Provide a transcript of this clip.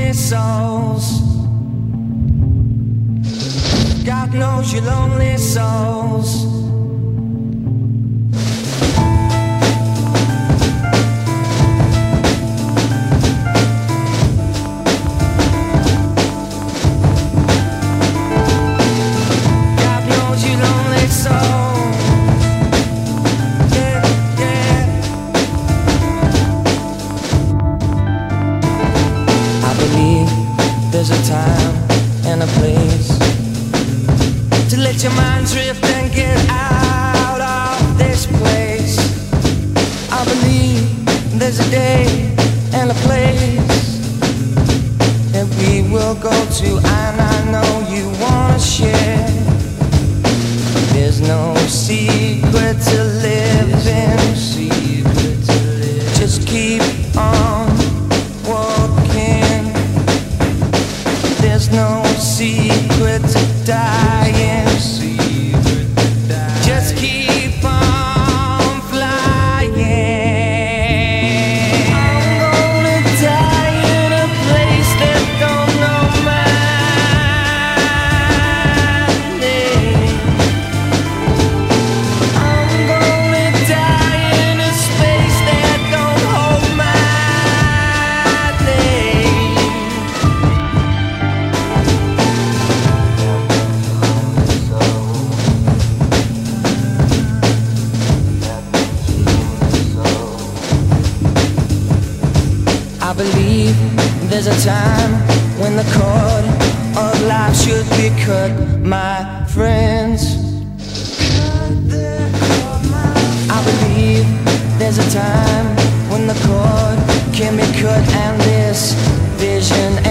lonely souls. God knows you lonely souls. There's a time and a place to let your mind drift and get out of this place. I believe there's a day and a place that we will go to, and I know you wanna share. There's no secret to living, just keep on walking. There's no secret to dying. Just keep on flying. I'm gonna die in a place that don't know my name. I'm gonna die in a space that don't hold my name. I believe there's a time when the cord of life should be cut, my friends. I believe there's a time when the cord can be cut, and this vision